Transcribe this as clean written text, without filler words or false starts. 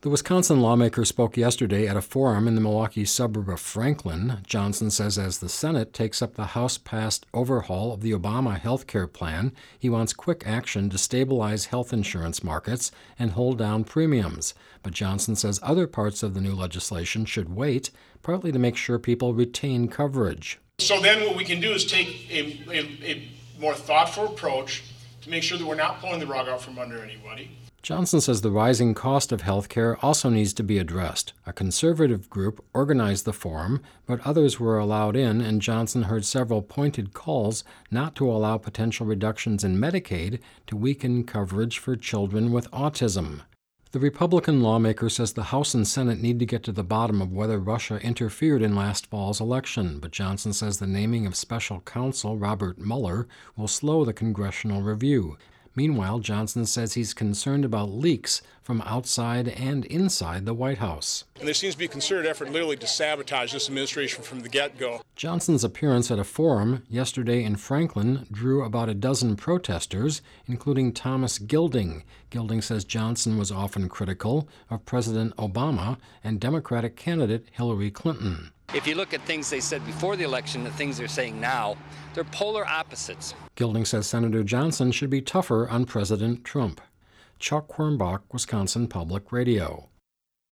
The Wisconsin lawmaker spoke yesterday at a forum in the Milwaukee suburb of Franklin. Johnson says as the Senate takes up the House-passed overhaul of the Obama health care plan, he wants quick action to stabilize health insurance markets and hold down premiums. But Johnson says other parts of the new legislation should wait, partly to make sure people retain coverage. So then what we can do is take a more thoughtful approach to make sure that we're not pulling the rug out from under anybody. Johnson says the rising cost of health care also needs to be addressed. A conservative group organized the forum, but others were allowed in, and Johnson heard several pointed calls not to allow potential reductions in Medicaid to weaken coverage for children with autism. The Republican lawmaker says the House and Senate need to get to the bottom of whether Russia interfered in last fall's election, but Johnson says the naming of special counsel Robert Mueller will slow the congressional review. Meanwhile, Johnson says he's concerned about leaks from outside and inside the White House. And there seems to be a concerted effort literally to sabotage this administration from the get-go. Johnson's appearance at a forum yesterday in Franklin drew about a dozen protesters, including Thomas Gilding. Gilding says Johnson was often critical of President Obama and Democratic candidate Hillary Clinton. If you look at things they said before the election, the things they're saying now, they're polar opposites. Gilding says Senator Johnson should be tougher on President Trump. Chuck Quirmbach, Wisconsin Public Radio.